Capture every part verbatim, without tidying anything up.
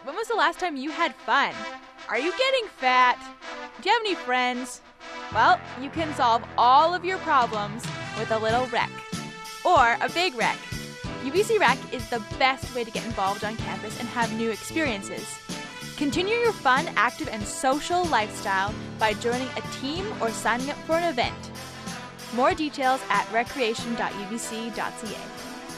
when was the last time you had fun? Are you getting fat? Do you have any friends? Well, you can solve all of your problems with a little rec. Or a big rec. U B C Rec is the best way to get involved on campus and have new experiences. Continue your fun, active, and social lifestyle by joining a team or signing up for an event. More details at recreation dot u b c dot c a.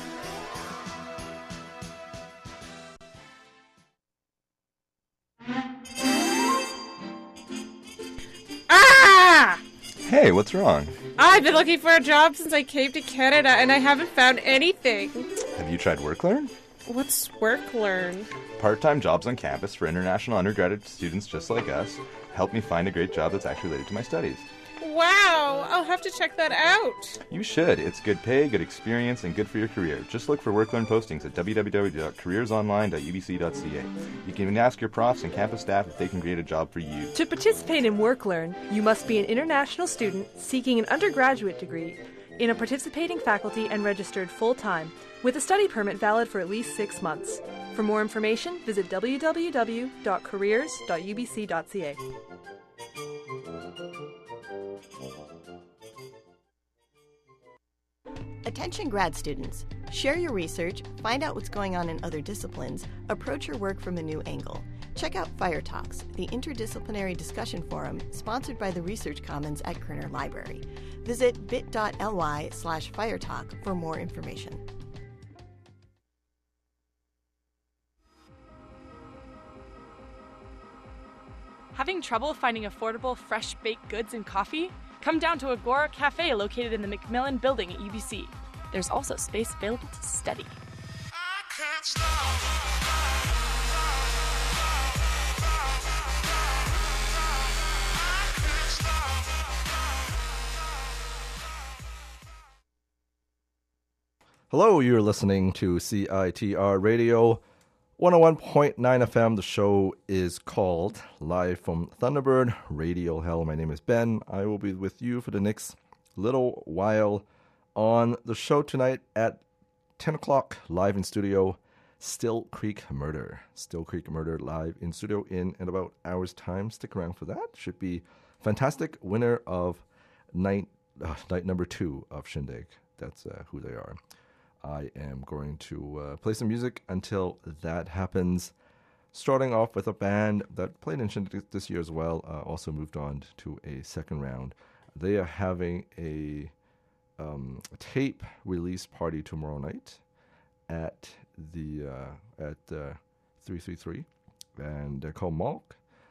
Ah! Hey, what's wrong? I've been looking for a job since I came to Canada, and I haven't found anything. Have you tried WorkLearn? What's WorkLearn? Part-time jobs on campus for international undergraduate students just like us. Help me find a great job that's actually related to my studies. Wow, I'll have to check that out. You should. It's good pay, good experience, and good for your career. Just look for WorkLearn postings at w w w dot careers online dot u b c dot c a. You can even ask your profs and campus staff if they can create a job for you. To participate in WorkLearn, you must be an international student seeking an undergraduate degree in a participating faculty and registered full-time, with a study permit valid for at least six months. For more information, visit w w w dot careers dot u b c dot c a. Attention grad students. Share your research, find out what's going on in other disciplines, approach your work from a new angle. Check out Fire Talks, the interdisciplinary discussion forum sponsored by the Research Commons at Kerner Library. Visit bit.ly slash firetalk for more information. Having trouble finding affordable, fresh-baked goods and coffee? Come down to Agora Cafe located in the Macmillan Building at U B C. There's also space available to study. I can't stop. Hello, you're listening to C I T R Radio one oh one point nine F M. The show is called Live from Thunderbird Radio Hell. My name is Ben. I will be with you for the next little while on the show tonight at ten o'clock, live in studio, Still Creek Murder. Still Creek Murder live in studio in, in about an hour's time. Stick around for that. Should be fantastic. Winner of night, uh, night number two of Shindig. That's uh, who they are. I am going to uh, play some music until that happens. Starting off with a band that played in Shindig this year as well, uh, also moved on to a second round. They are having a, um, a tape release party tomorrow night at the uh, at uh, three three three, and they're called Malk.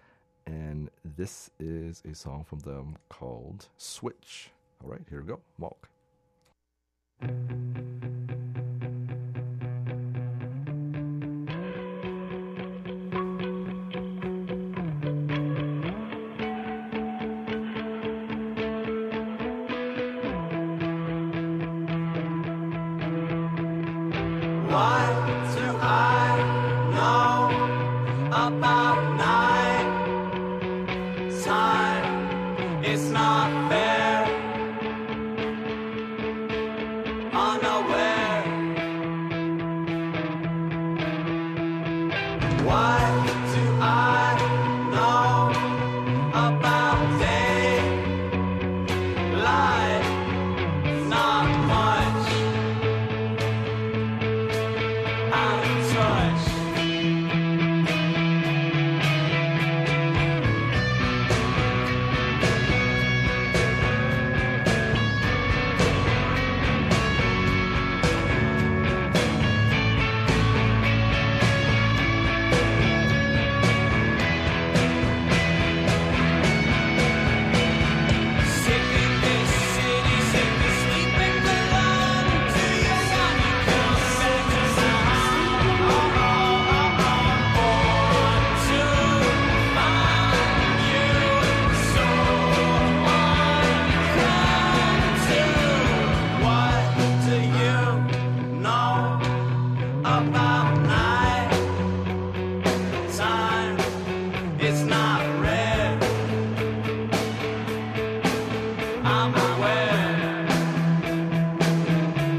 And this is a song from them called Switch. All right, here we go, Malk.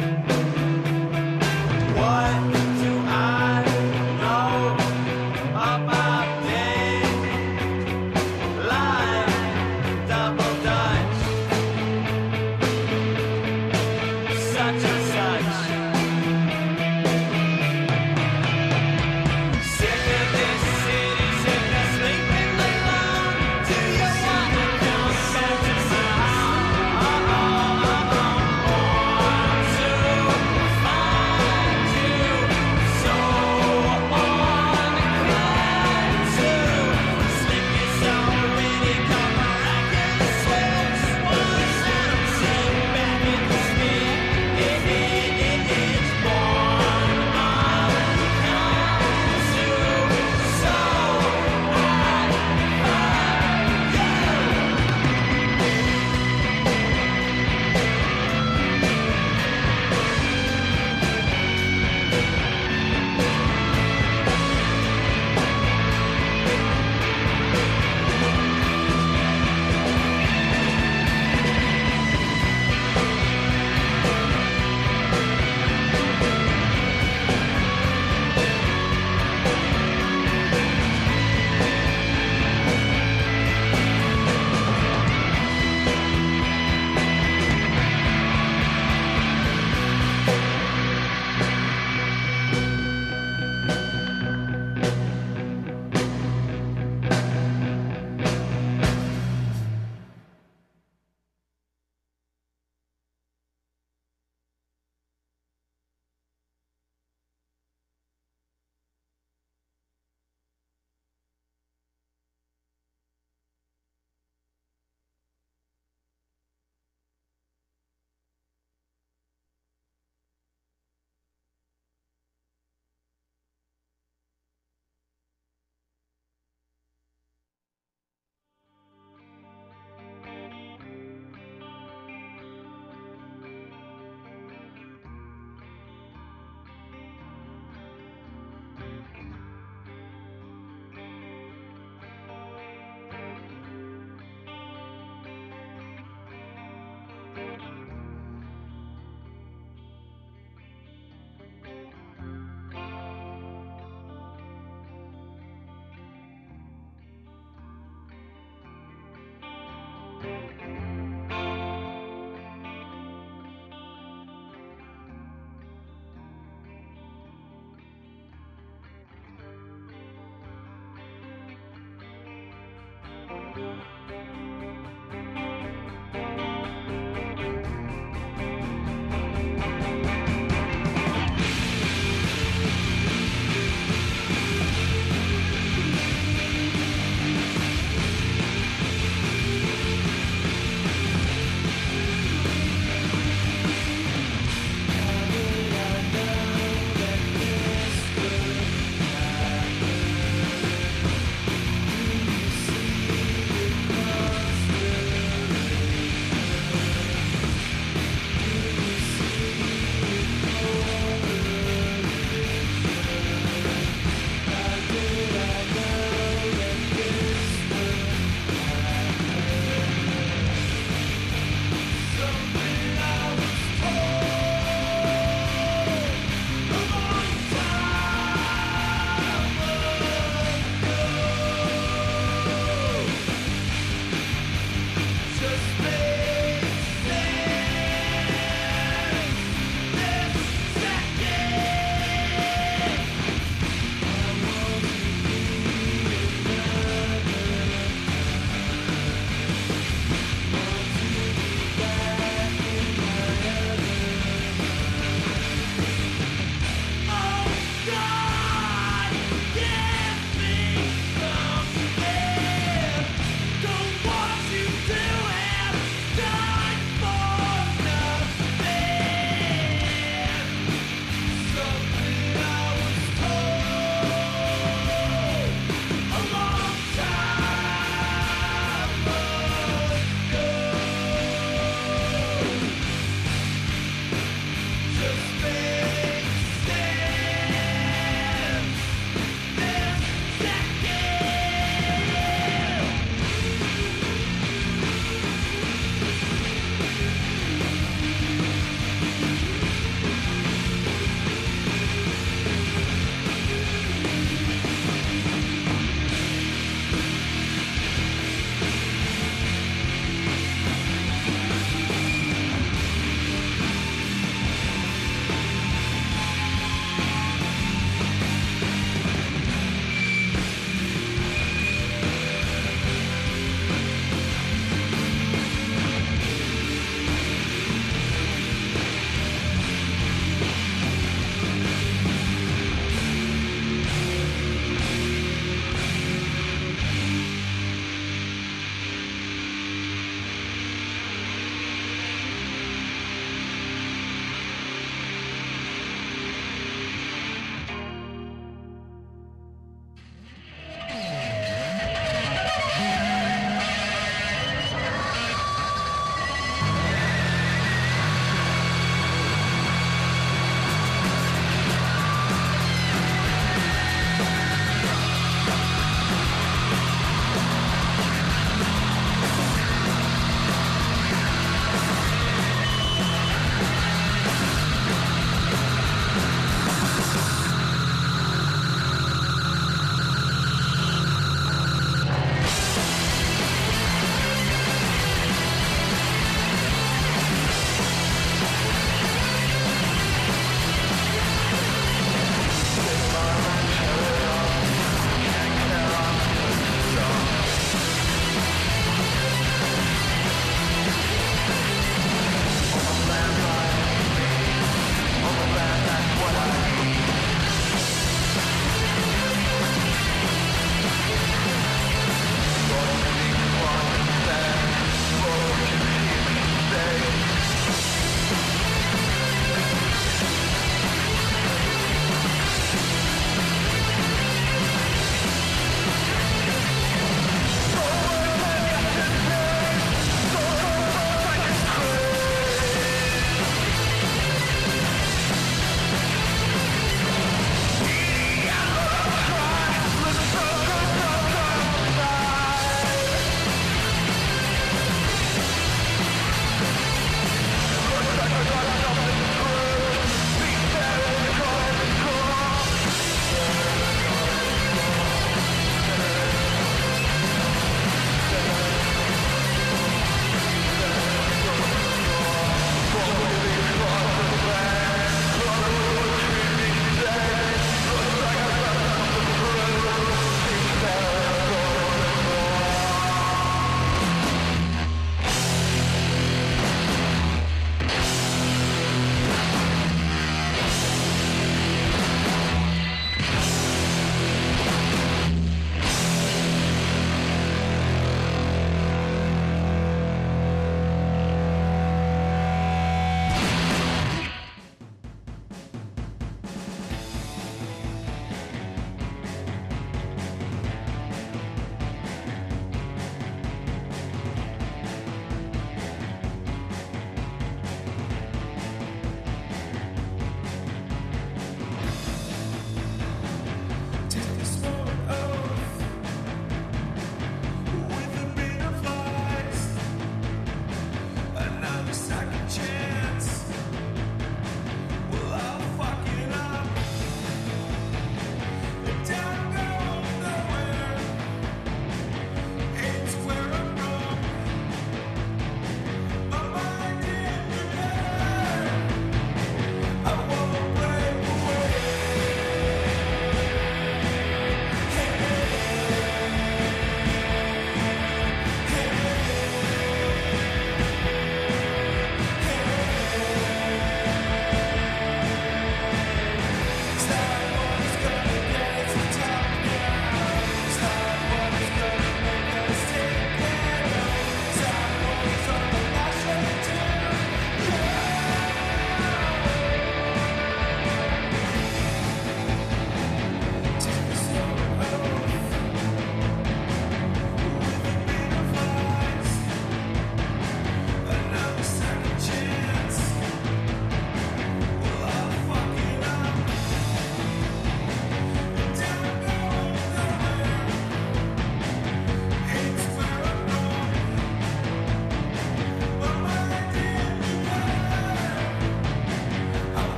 What do I know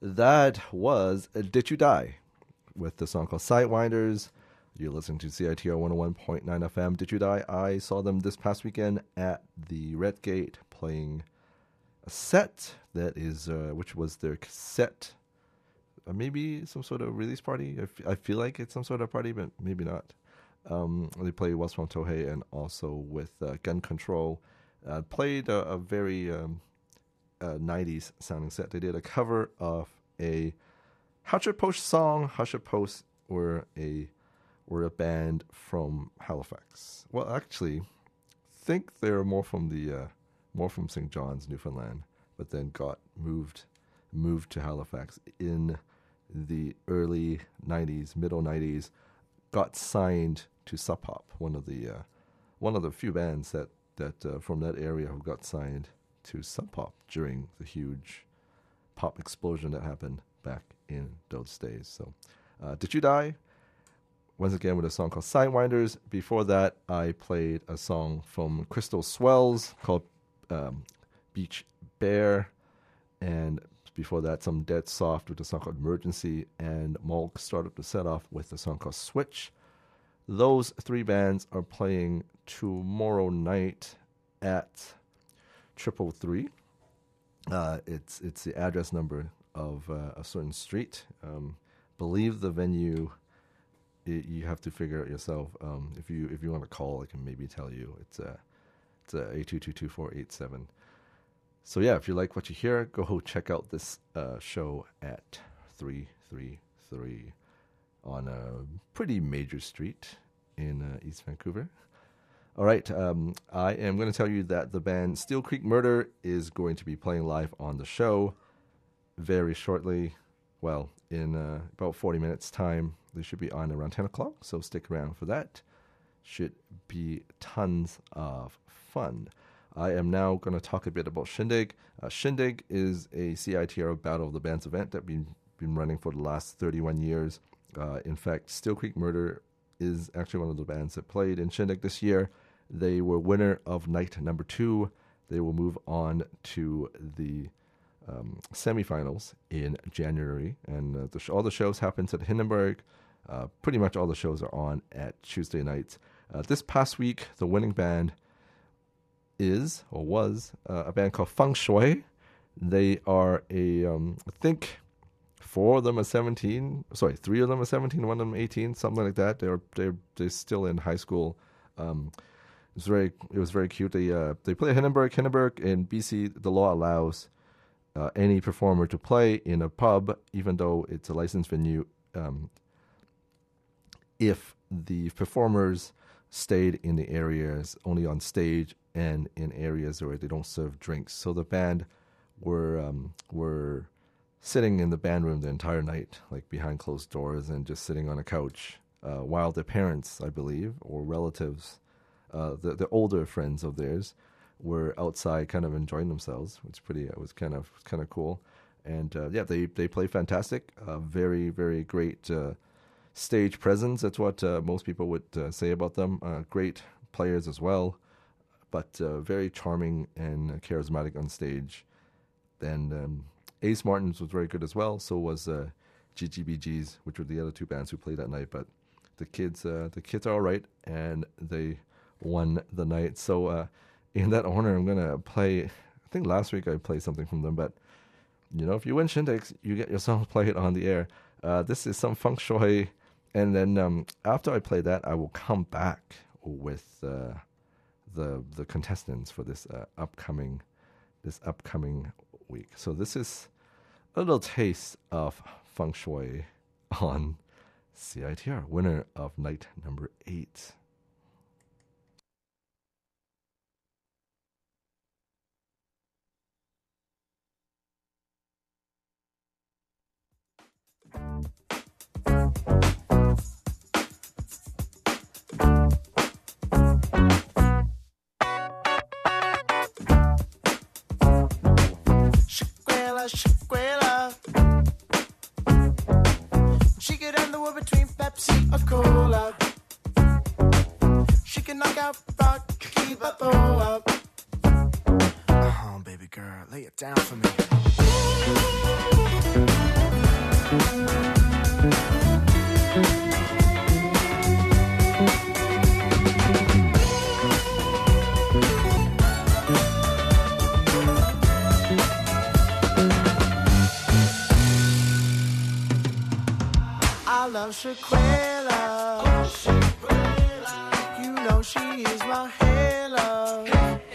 That was uh, Did You Die with the song called Sidewinders. You're listening to C I T R one oh one point nine F M. Did You Die? I saw them this past weekend at the Red Gate playing a set that is, uh, which was their cassette, uh, maybe some sort of release party. I, f- I feel like it's some sort of party, but maybe not. Um, they played What's From Tohei and also with uh, Gun Control. Uh, played a, a very um, uh, nineties sounding set. They did a cover of a Husher Post song. Husher Post were a were a band from Halifax. Well, actually, think they're more from the uh, more from Saint John's, Newfoundland, but then got moved moved to Halifax in the early nineties, middle nineties. Got signed to Sub Pop, one of the uh, one of the few bands that that uh, from that area who got signed to Sub Pop during the huge pop explosion that happened back in those days. So, uh, Did You Die? Once again with a song called Sidewinders. Before that, I played a song from Crystal Swells called um, Beach Bear. And before that, some Dead Soft with a song called Emergency. And Mulk started the set off with a song called Switch. Those three bands are playing tomorrow night at Triple Three. Uh, it's it's the address number of uh, a certain street. Um, believe the venue. It, you have to figure it yourself. Um, if you if you want to call, I can maybe tell you. It's a it's a eight two two two four eight seven. So yeah, if you like what you hear, go check out this uh, show at three three three on a pretty major street in uh, East Vancouver. All right, um, I am going to tell you that the band Steel Creek Murder is going to be playing live on the show very shortly. Well, in uh, about forty minutes' time. They should be on around ten o'clock, so stick around for that. Should be tons of fun. I am now going to talk a bit about Shindig. Uh, Shindig is a C I T R Battle of the Bands event that we've been running for the last thirty-one years. Uh, in fact, Steel Creek Murder is actually one of the bands that played in Shindig this year. They were winner of night number two. They will move on to the um, semifinals in January, and uh, the sh- all the shows happens at Hindenburg. Uh, pretty much all the shows are on at Tuesday nights. Uh, this past week, the winning band is, or was, uh, a band called Feng Shui. They are a, um, I think, four of them are seventeen. Sorry, three of them are seventeen, one of them eighteen, something like that. They're they're they're still in high school. Um, it was very it was very cute. They uh, they play at Hindenburg. Hindenburg in B C, the law allows uh, any performer to play in a pub, even though it's a licensed venue. Um, if the performers stayed in the areas only on stage and in areas where they don't serve drinks. So the band were um, were sitting in the band room the entire night, like behind closed doors and just sitting on a couch, uh, while their parents, I believe, or relatives, uh, the, the older friends of theirs, were outside kind of enjoying themselves, which pretty it was kind of kind of cool. And uh, yeah, they, they play fantastic, uh, very, very great uh, stage presence. That's what uh, most people would uh, say about them. Uh, great players as well, but uh, very charming and charismatic on stage. And um, Ace Martins was very good as well. So was uh, G G B Gs, which were the other two bands who played that night. But the kids, uh, the kids are all right, and they won the night. So uh, in that honor, I'm gonna play. I think last week I played something from them, but you know, if you win Shindigs, you get your song played on the air. Uh, this is some Feng Shui. And then um, after I play that, I will come back with uh, the the contestants for this uh, upcoming this upcoming week. So this is a little taste of Feng Shui on C I T R, winner of night number eight. Shaquilla, she could end the war between Pepsi or Cola. She can knock out rock, keep up, blow up. Oh, baby girl, lay it down for me. I love Shaquilla. You know she is my halo.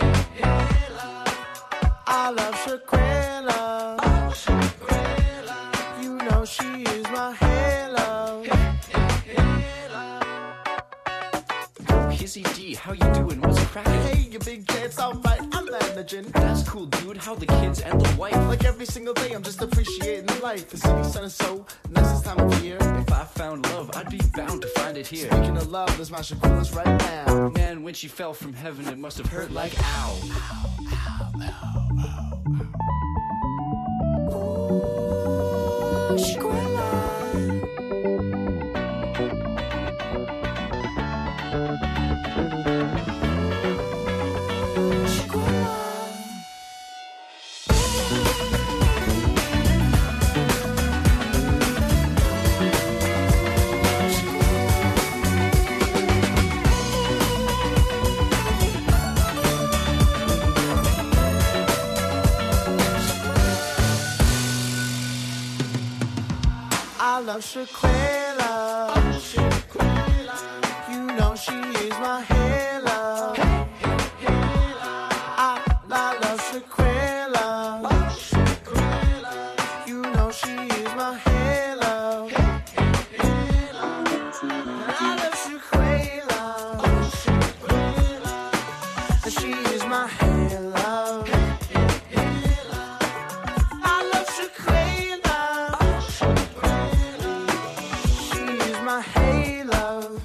I love Shaquilla. You know she is my halo. Kizzy D, how you doing? What's cracking? Hey, you big kids, alright, I'm managing. That's cool, dude. How the kids and the wife? Like every single day, I'm just appreciating life. The city sun is so nice this time of year. If I found love, I'd be bound to find it here. Speaking of love, there's my Shaquilla's right now. Man, when she fell from heaven, it must have hurt like ow. Ow, ow, ow, ow, ow. Ooh, Shaquilla. I love Shaquilla. You know she is my halo. I, I love Shaquilla. You know she is my halo. I love Shaquilla. She is my halo. I love Shaquilla. She is my halo.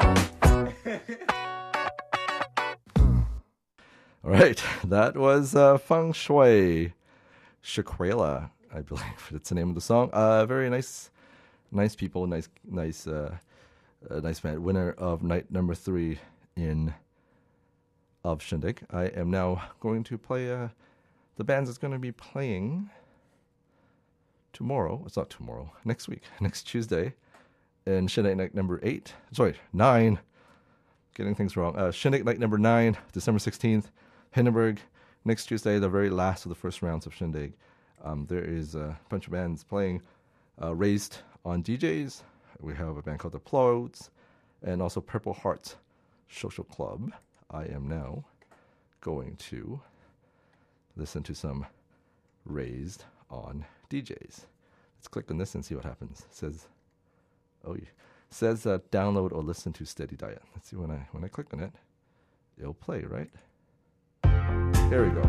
All right, that was uh, Feng Shui, Shaquilla, I believe it's the name of the song. Uh, very nice, nice people, nice, nice, uh, uh, nice band. Winner of night number three in of Shindig. I am now going to play uh, the bands that's going to be playing tomorrow. It's not tomorrow. Next week, next Tuesday, in Shindig night number eight. Sorry, nine. Getting things wrong. Uh, Shindig night number nine, December sixteenth. Hindenburg, next Tuesday, the very last of the first rounds of Shindig. Um, there is a bunch of bands playing, uh, Raised on D Js. We have a band called The Plodes, and also Purple Hearts Social Club. I am now going to listen to some Raised on D Js. Let's click on this and see what happens. It says, oh, it says uh, download or listen to Steady Diet. Let's see when I when I click on it, it'll play, right? Here we go.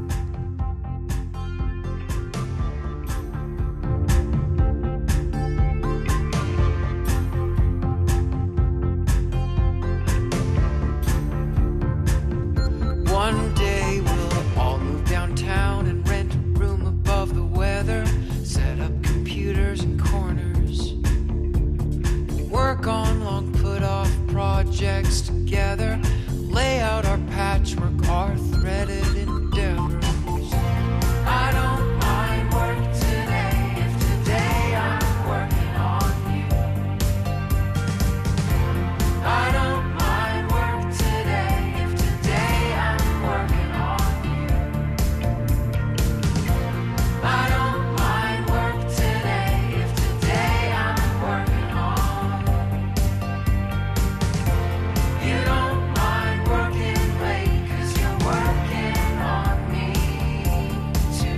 One day we'll all move downtown and rent a room above the weather, set up computers in corners, work on long put off projects together, lay out our patchwork, our threaded endeavors. I don't mind work today if today I'm working on you. I don't mind work today if today I'm working on you. I don't mind work today if today I'm working on you. You don't mind working late 'cause you're working on me too.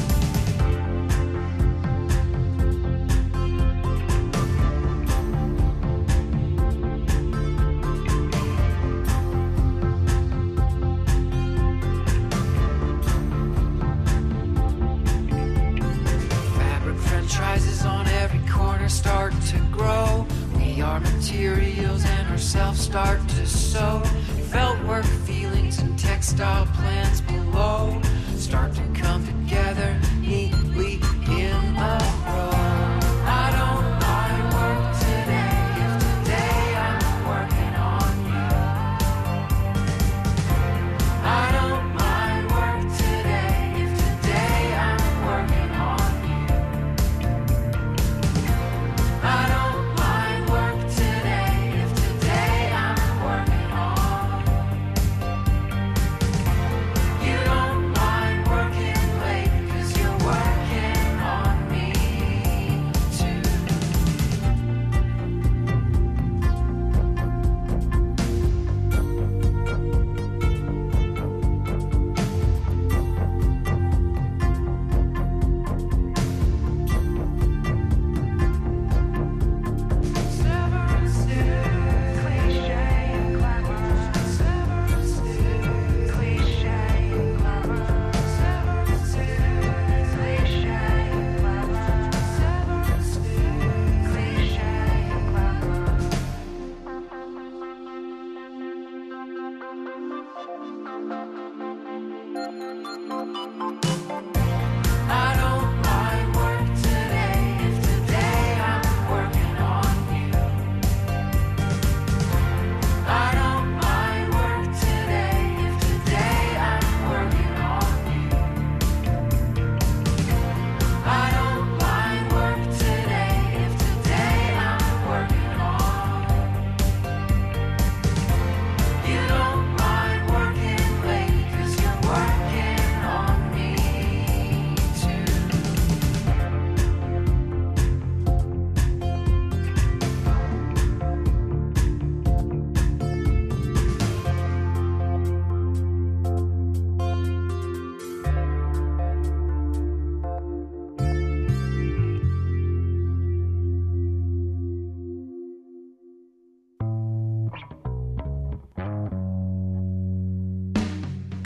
Fabric franchises on every corner start to grow. We are materials and ourselves start to sow. Felt work feelings and textile plans below start to come together neatly in a row. I don't mind work today if today I'm working on you. I don't mind work today if today I'm working on you.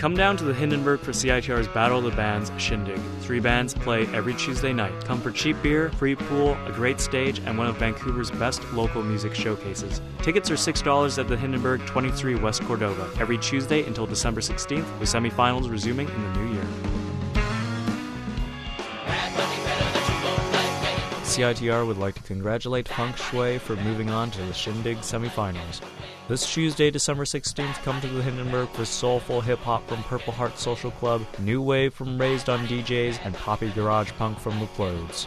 Come down to the Hindenburg for C I T R's Battle of the Bands Shindig. Three bands play every Tuesday night. Come for cheap beer, free pool, a great stage, and one of Vancouver's best local music showcases. Tickets are six dollars at the Hindenburg, twenty-three West Cordova, every Tuesday until December sixteenth, with semifinals resuming in the new year. C I T R would like to congratulate Feng Shui for moving on to the Shindig semifinals. This Tuesday, December sixteenth, come to the Hindenburg for soulful hip-hop from Purple Heart Social Club, new wave from Raised on D Js, and poppy garage punk from the Clothes.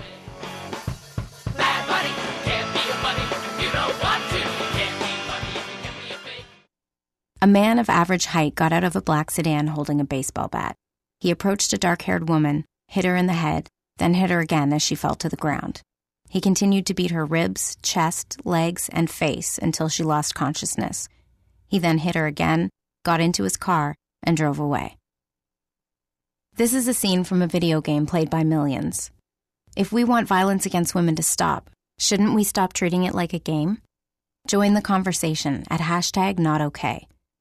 A man of average height got out of a black sedan holding a baseball bat. He approached a dark-haired woman, hit her in the head, then hit her again as she fell to the ground. He continued to beat her ribs, chest, legs, and face until she lost consciousness. He then hit her again, got into his car, and drove away. This is a scene from a video game played by millions. If we want violence against women to stop, shouldn't we stop treating it like a game? Join the conversation at hashtag NotOK.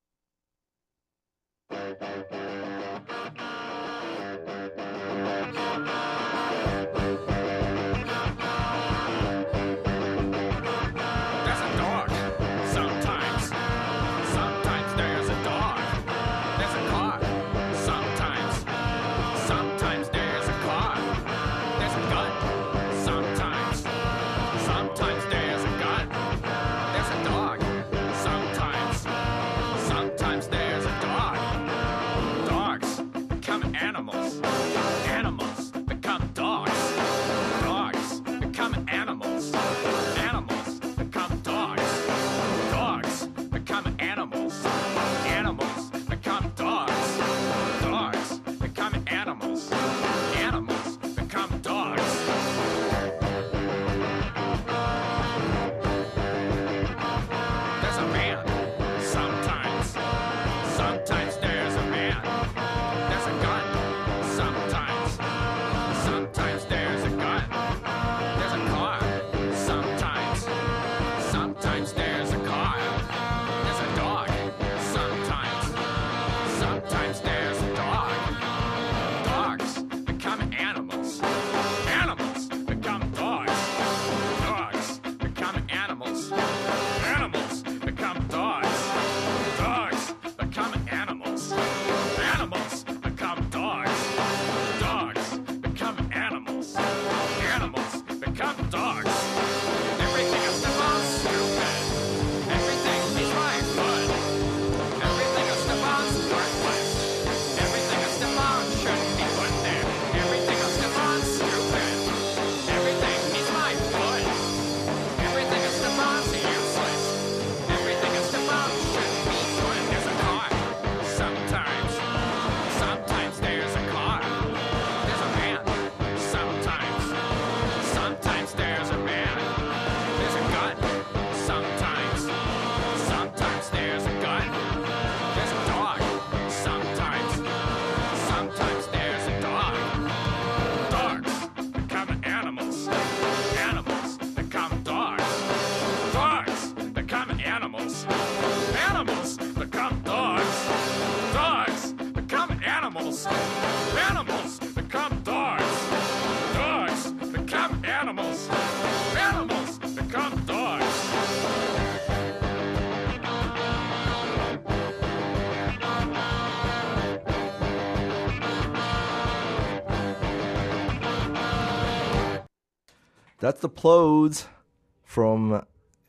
That's the Plodes from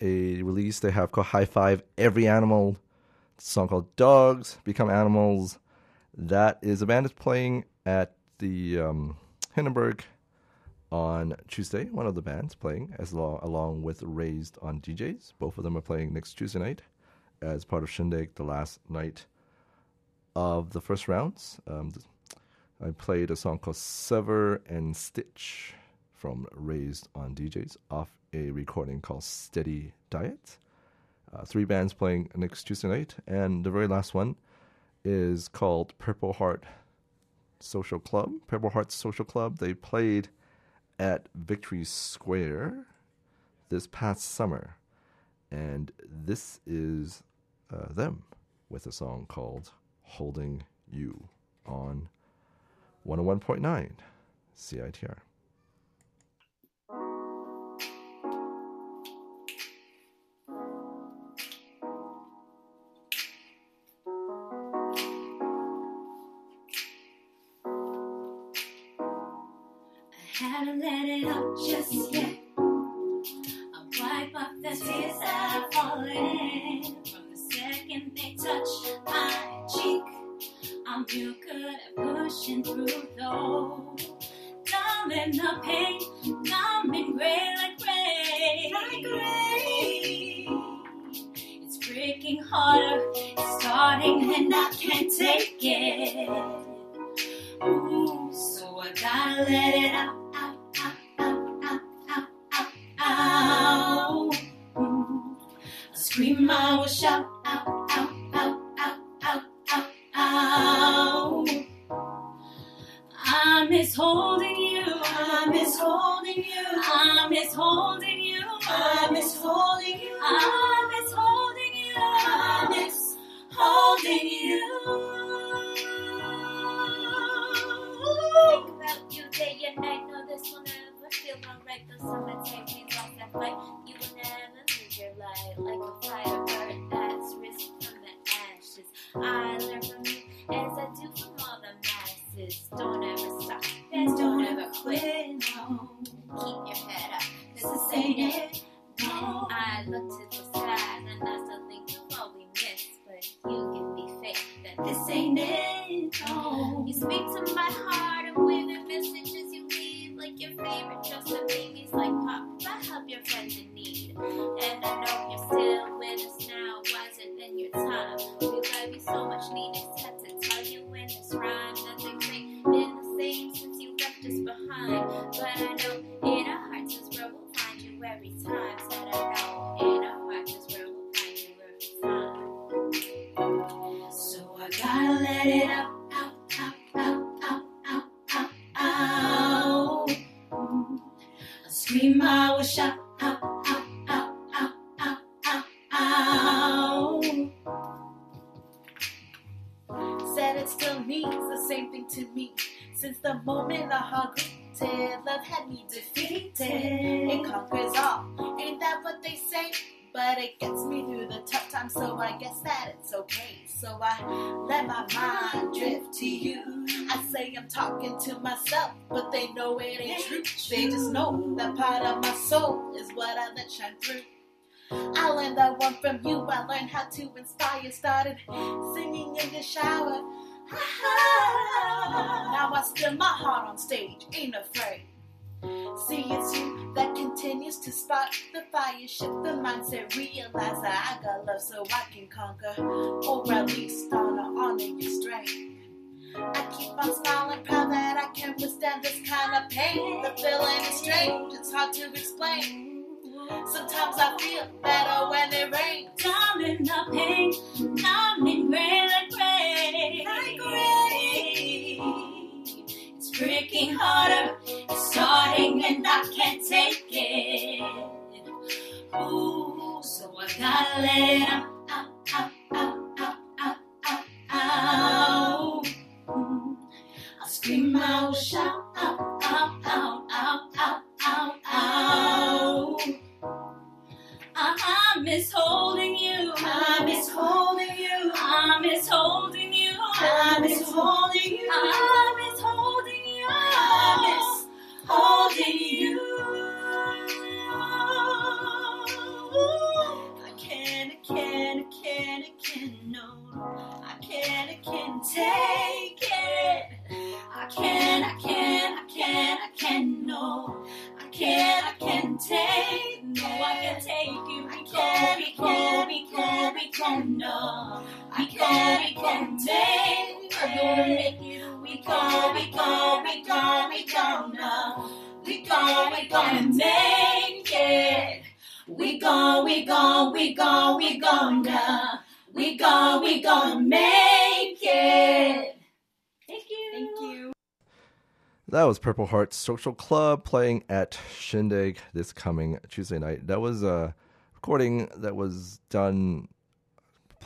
a release they have called High Five Every Animal. It's a song called Dogs Become Animals. That is a band that's playing at the um, Hindenburg on Tuesday. One of the bands playing as lo- along with Raised on D Js. Both of them are playing next Tuesday night as part of Shindig, the last night of the first rounds. Um, I played a song called Sever and Stitch from Raised on D Js off a recording called Steady Diet. Uh, three bands playing next Tuesday night, and the very last one is called Purple Heart Social Club. Purple Heart Social Club, they played at Victory Square this past summer, and this is uh, them with a song called Holding You on one oh one point nine C I T R. Haven't let it out just yet. I wipe off the tears that are falling from the second they touch my cheek. I'm real good at pushing through though. Darling, the pain, numb and gray like gray. Like gray. It's breaking harder, it's starting and I can't take it. Ooh, so I gotta let it out. Scream, I will shout, out, out, out, out, out, out, out. I miss holding you, I miss holding you, I miss holding you, I miss holding you, I miss holding you, I miss holding you. Think about you day and night, no this will never feel alright. The summertime rains off that fight, you will never lose your light. Like a fire bird that's risen from the ashes. I learn from you as I do from all the masses. Don't ever stop, yes, don't ever quit, no. Keep your head up, cause this ain't it, no. I look to the skies and I still think of all we missed. But you give me faith that this ain't it, no. You speak to my heart and with the messages you leave, like your favorite Joseph babies, like Pop. I help your friends in need, and I know you're still with us now, wiser than your time. We love you so much, need except to tell you in this rhyme that things ain't been the same since you left us behind. But I know in our hearts is where we'll find you every time. Said I know in our hearts is where we'll find you every time. So I gotta let it out, out, out, out, out, out, out, out. I scream, I will shout, out, out, out, out, out, out, out. Said it still means the same thing to me. Since the moment our heart greeted, love had me defeated. It conquers all, ain't that what they say? But it gets me through the tough times, so I guess that it's okay. So I let my mind drift to you. I say I'm talking to myself, but they know it ain't true. They just know that part of my soul is what I let shine through. I learned that one from you. I learned how to inspire. Started singing in the shower. Now I spill my heart on stage, ain't afraid. See, it's you that continues to spark the fire, shift the mindset, realize that I got love so I can conquer, or at least honor, honor your strength. I keep on smiling, proud that I can withstand this kind of pain. The feeling is strange, it's hard to explain. Sometimes I feel better when it rains. Darling, the pain, numb and gray like gray. Like gray. It's breaking harder, it's starting and I can't take it. Ooh, so I gotta let it out, out, out, out, out, out, out, out. I'll scream, I will shout, out, out, out, out, out, out, out. I miss holding you, I miss holding you, I miss holding you, I miss holding you, I miss holding you, I miss holding you. I can't, I can't, I can't, I can't, no, I can't, I can't take it. I can't, I can't, I can't, I can't, no, I can't, I can't take, no, I can't take you. We can't, we can't, we can't, we can't, no, we can't, we can't take. We're gonna make it. We go, we go, we go, we go, no, we go, we gonna make it. We go, we go, we go, we go, no, we go, we gonna make it. Thank you. Thank you. That was Purple Heart Social Club playing at Shindig this coming Tuesday night. That was a recording that was done,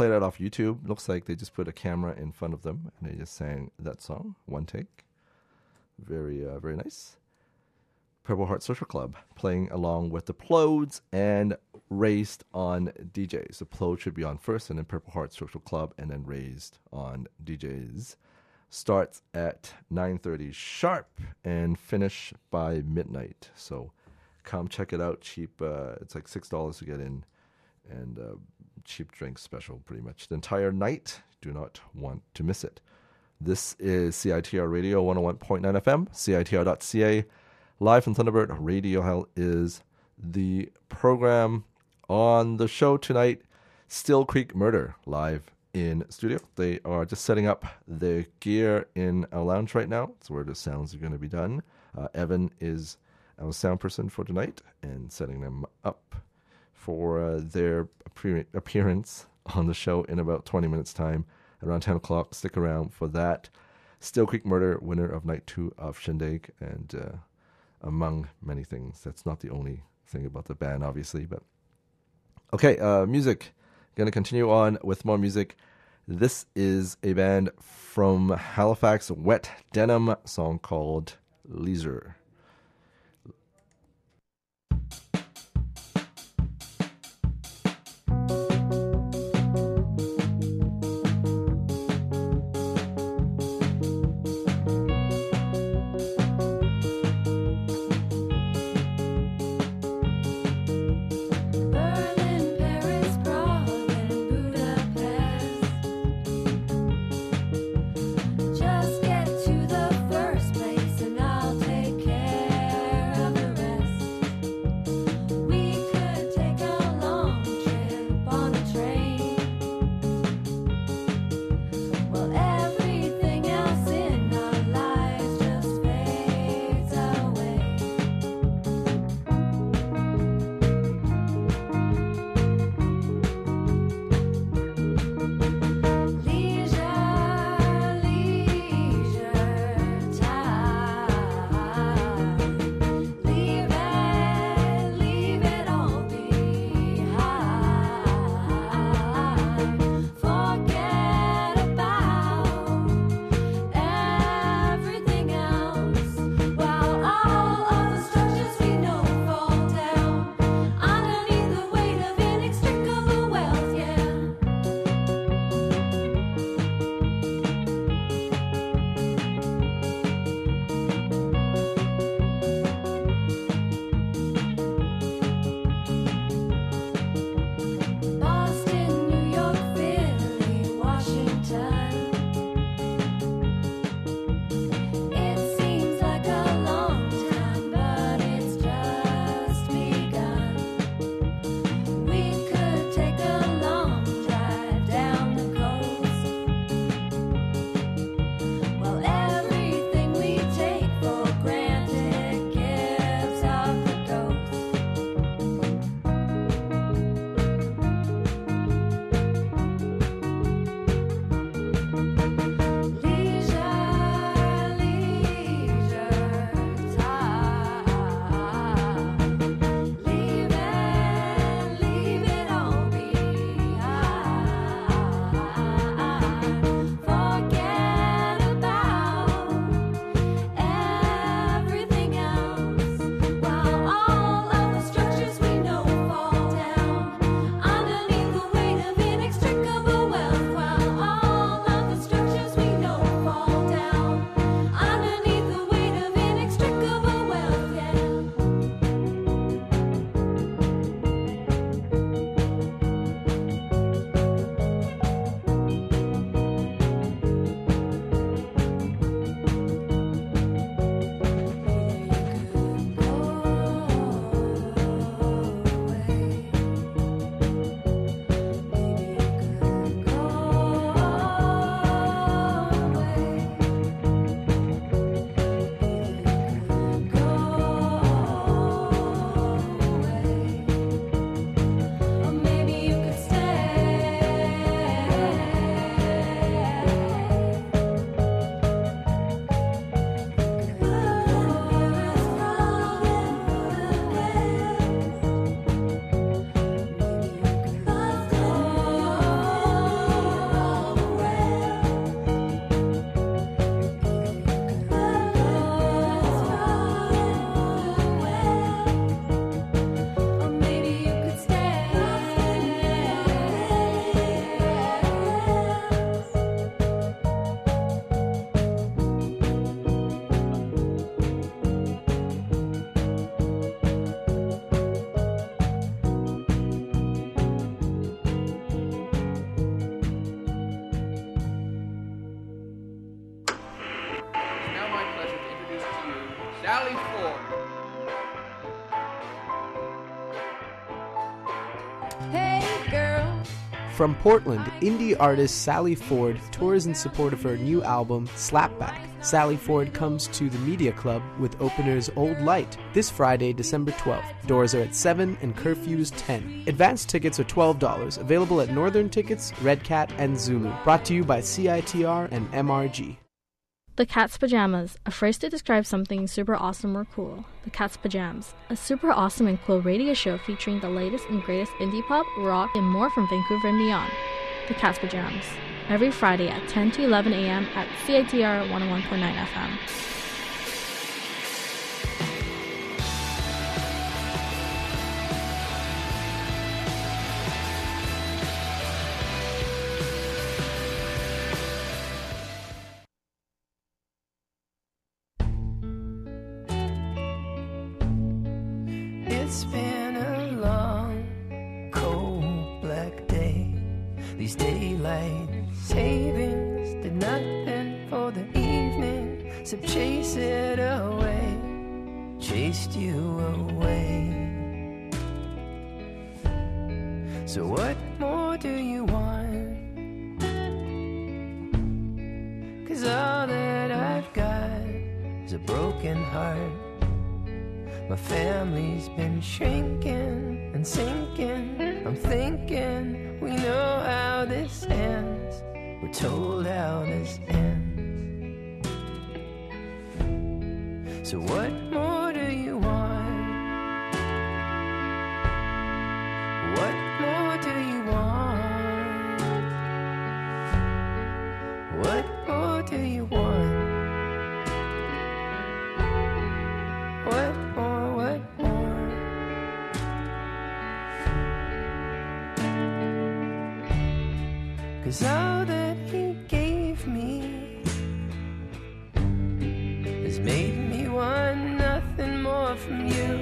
play that off YouTube. Looks like they just put a camera in front of them and they just sang that song, one take. Very, uh, very nice. Purple Heart Social Club playing along with the Plodes and Raised on D Js. The Plode should be on first, and then Purple Heart Social Club, and then Raised on D Js. Starts at nine thirty sharp and finish by midnight. So come check it out. Cheap. Uh, it's like six dollars to get in, and uh, cheap drinks special pretty much the entire night. Do not want to miss it. This is C I T R Radio one oh one point nine F M, C I T R dot C A. Live from Thunderbird, Radio Hell is the program. On the show tonight, Still Creek Murder, live in studio. They are just setting up their gear in our lounge right now. It's where the sounds are going to be done. Uh, Evan is our sound person for tonight and setting them up for uh, their appear- appearance on the show in about twenty minutes' time, around ten o'clock. Stick around for that. Still Creek Murder, winner of night two of Shindig, and uh, among many things. That's not the only thing about the band, obviously. But okay, uh, music. Going to continue on with more music. This is a band from Halifax, Wet Denim, song called Leisure. Just get to the first place and I'll take care. Sally Ford. Hey, girl. From Portland, indie artist Sally Ford tours in support of her new album, Slapback. Sally Ford comes to the Media Club with openers Old Light this Friday, December twelfth. Doors are at seven and curfew's ten. Advance tickets are twelve dollars, available at Northern Tickets, Red Cat, and Zulu. Brought to you by C I T R and M R G. The Cat's Pajamas, a phrase to describe something super awesome or cool. The Cat's Pajamas, a super awesome and cool radio show featuring the latest and greatest indie pop, rock, and more from Vancouver and beyond. The Cat's Pajamas, every Friday at ten to eleven a.m. at C I T R one oh one point nine F M. It's been a long, cold, black day. These daylight savings did nothing for the evening, so chase it away, chased you away. So what more do you want? 'Cause all that I've got is a broken heart. My family's been shrinking and sinking. I'm thinking we know how this ends. We're told how this ends. So what more do you want? What more do you want? What more do you want? What more, what more? 'Cause all that he gave me has made me want nothing more from you.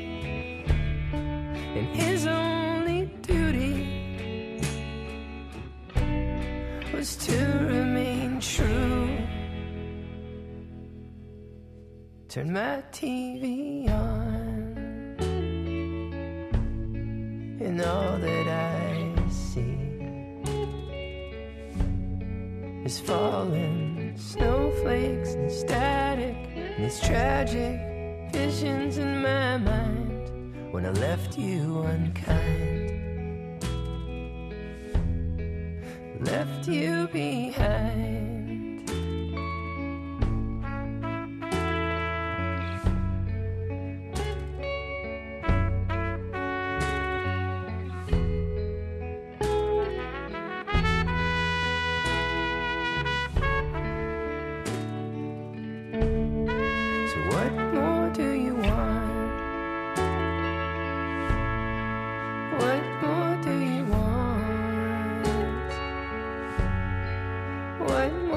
And his only duty was to remain true. Turn my T V on, and all that I see is falling snowflakes and static, and these tragic visions in my mind when I left you unkind, left you behind. What more do you want? What more do you want? What more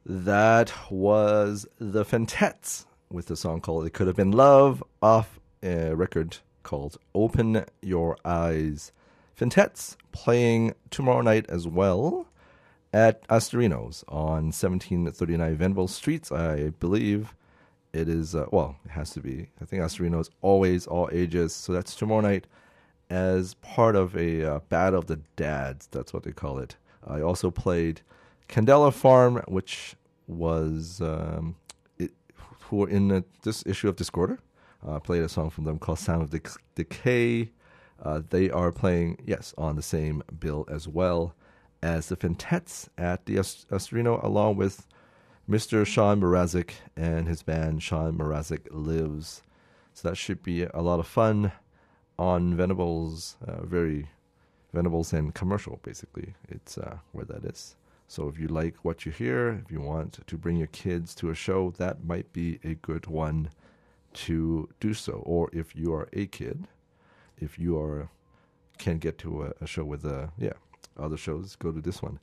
That was the Fantettes with the song called It Could Have Been Love off a record called Open Your Eyes. Fantettes playing tomorrow night as well at Astorino's on seventeen thirty-nine Venable Street. I believe it is, uh, well, it has to be. I think Astorino is always all ages, so that's tomorrow night as part of a uh, Battle of the Dads. That's what they call it. I also played Candela Farm, which was um, it, who were in the, this issue of Discorder. I uh, played a song from them called Sound of Dec- Decay. Uh, they are playing, yes, on the same bill as well as the Fantettes at the Ast- Astorino, along with Mister Sean Mrazek and his band Sean Mrazek Lives. So that should be a lot of fun on Venables, uh, very Venables and commercial, basically. It's uh, where that is. So if you like what you hear, if you want to bring your kids to a show, that might be a good one to do so. Or if you are a kid, if you are can get to a, a show with uh, yeah other shows, go to this one.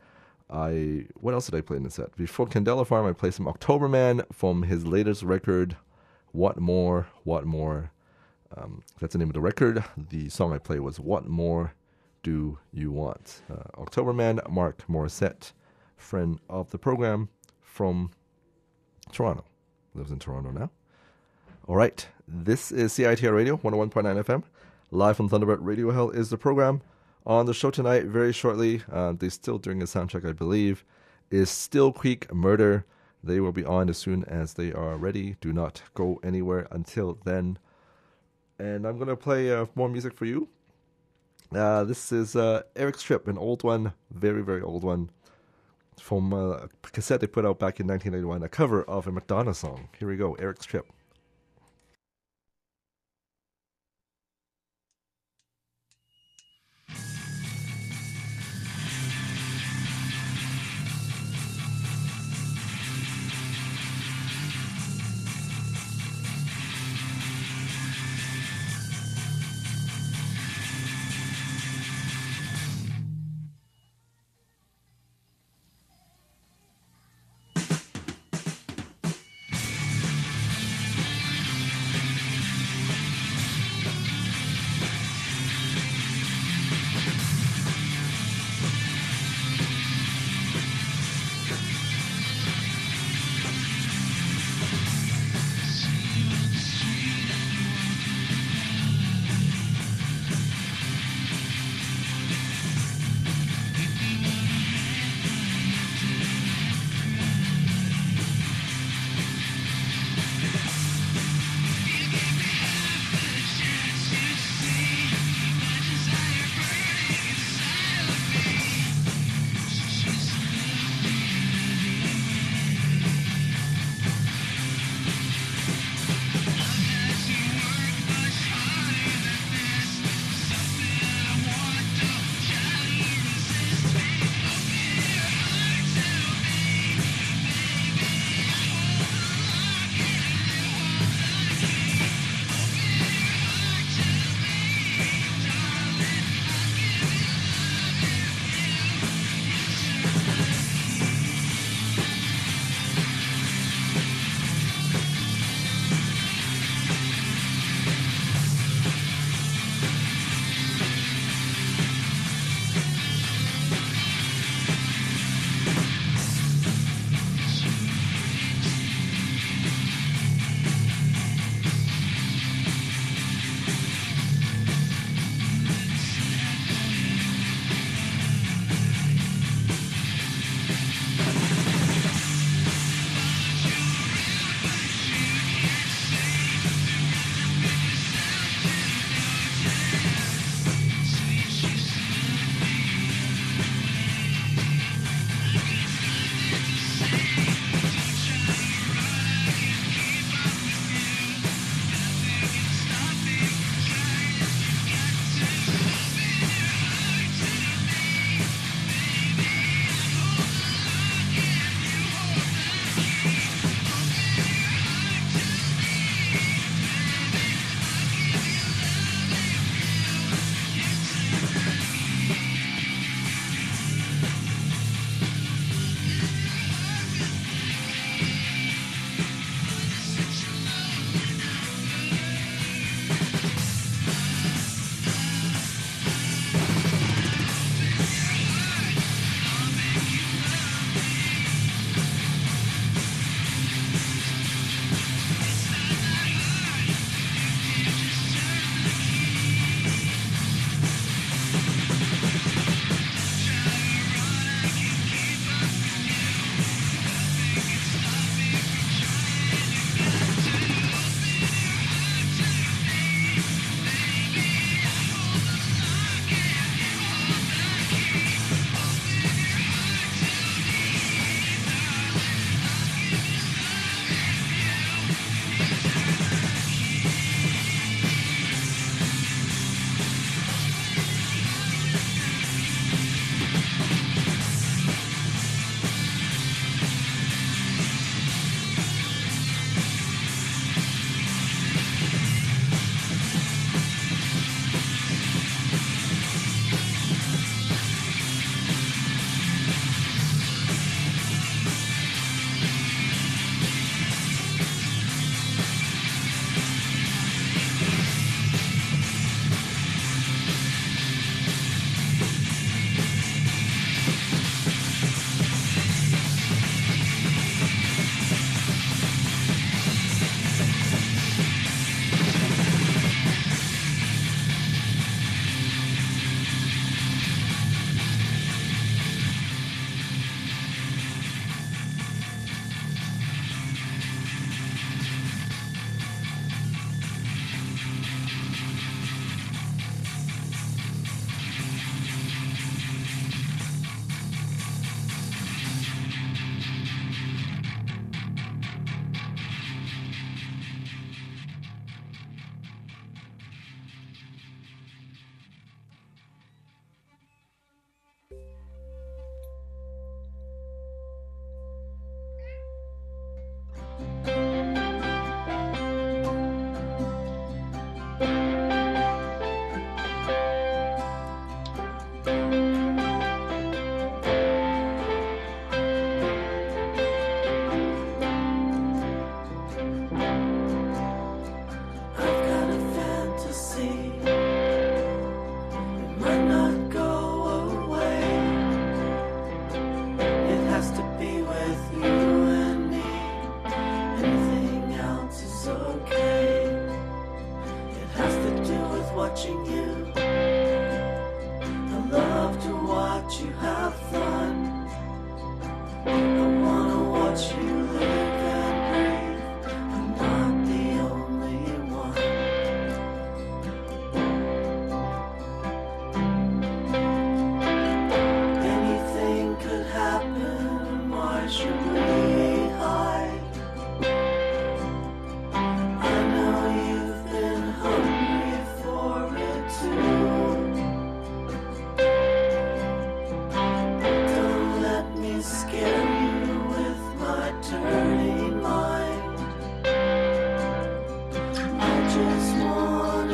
I what else did I play in the set? Before Candela Farm, I played some Octoberman from his latest record, What More, What More. Um, that's the name of the record. The song I played was What More Do You Want? Uh, Octoberman, Mark Morissette, friend of the program from Toronto. Lives in Toronto now. All right, this is C I T R Radio, one oh one point nine F M. Live from Thunderbird Radio Hell is the program. On the show tonight, very shortly, uh, they're still doing a sound check, I believe, is Still Creek Murder. They will be on as soon as they are ready. Do not go anywhere until then. And I'm going to play uh, more music for you. Uh, this is uh, Eric's Trip, an old one, very, very old one, from uh, a cassette they put out back in nineteen ninety-one, a cover of a Madonna song. Here we go, Eric's Trip. Thank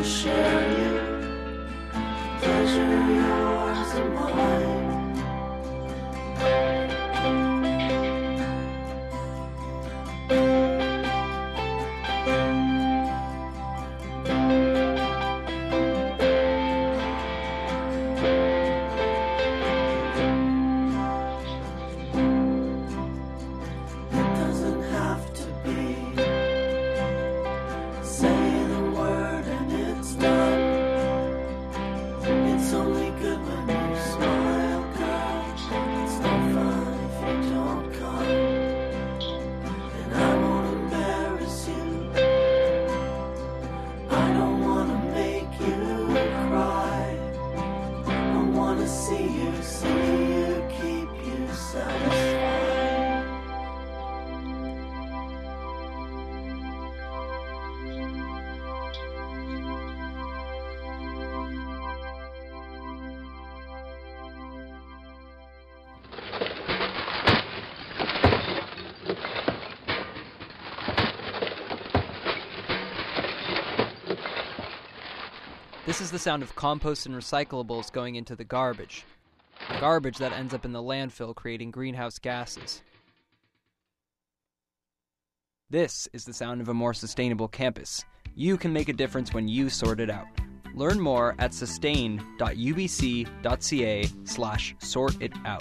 share you, pleasure yours and mine. This is the sound of compost and recyclables going into the garbage. Garbage that ends up in the landfill, creating greenhouse gases. This is the sound of a more sustainable campus. You can make a difference when you sort it out. Learn more at sustain.ubc.ca slash sort it out.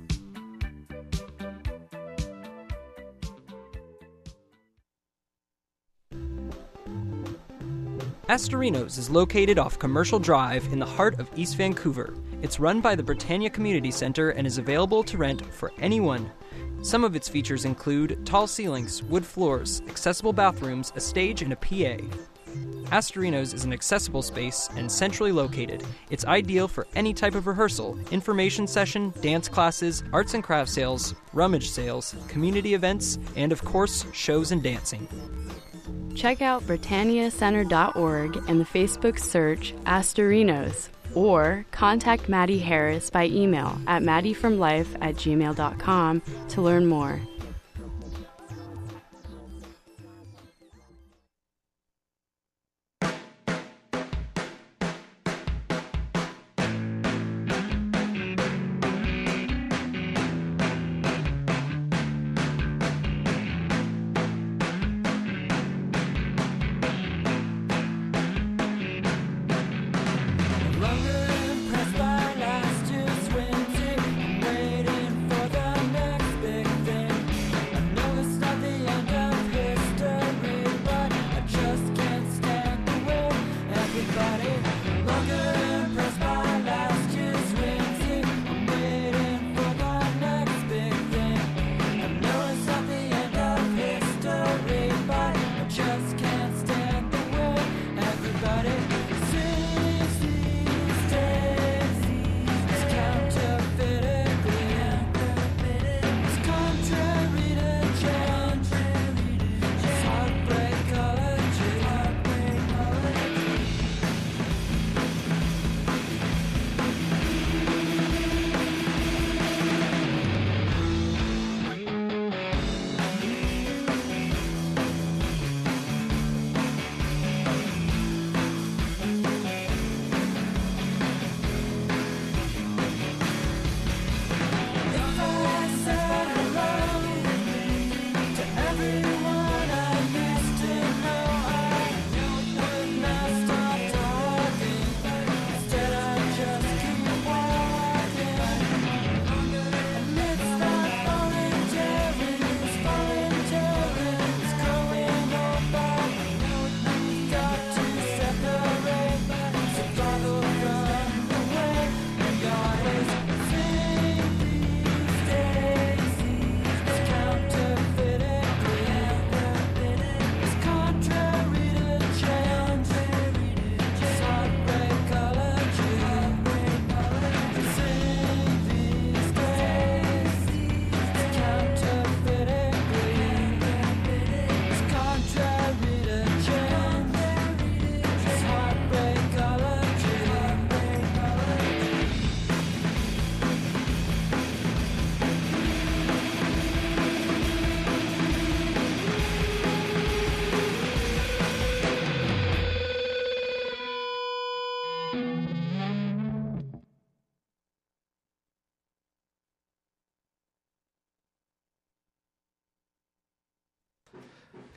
Astorinos is located off Commercial Drive in the heart of East Vancouver. It's run by the Britannia Community Centre and is available to rent for anyone. Some of its features include tall ceilings, wood floors, accessible bathrooms, a stage, and a P A. Astorinos is an accessible space and centrally located. It's ideal for any type of rehearsal, information session, dance classes, arts and craft sales, rummage sales, community events, and of course, shows and dancing. Check out Britannia Center dot org and the Facebook search Astorinos, or contact Maddie Harris by email at maddiefromlife at gmail dot com to learn more. Impressed by last year's winter, I'm waiting for the next big thing.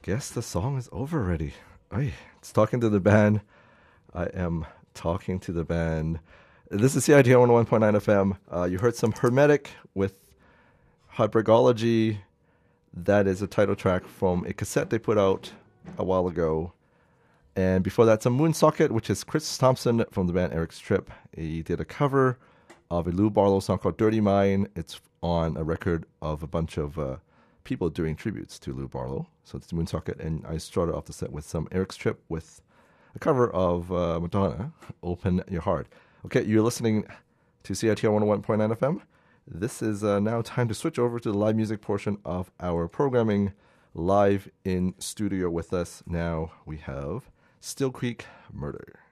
guess the song is over already. Ay, it's Talking to the Band. I am talking to the band. This is C I T R one oh one point nine F M. Uh, you heard some Hermetic with Hypergology. That is a title track from a cassette they put out a while ago. And before that, some Moonsocket, which is Chris Thompson from the band Eric Strip. He did a cover of a Lou Barlow song called Dirty Mind. It's on a record of a bunch of uh, people doing tributes to Lou Barlow. So it's Moonsocket. And I started off the set with some Eric Strip with a cover of uh, Madonna, Open Your Heart. Okay, you're listening to C I T R one oh one point nine F M. This is uh, now time to switch over to the live music portion of our programming. Live in studio with us now, we have Still Creek Murder.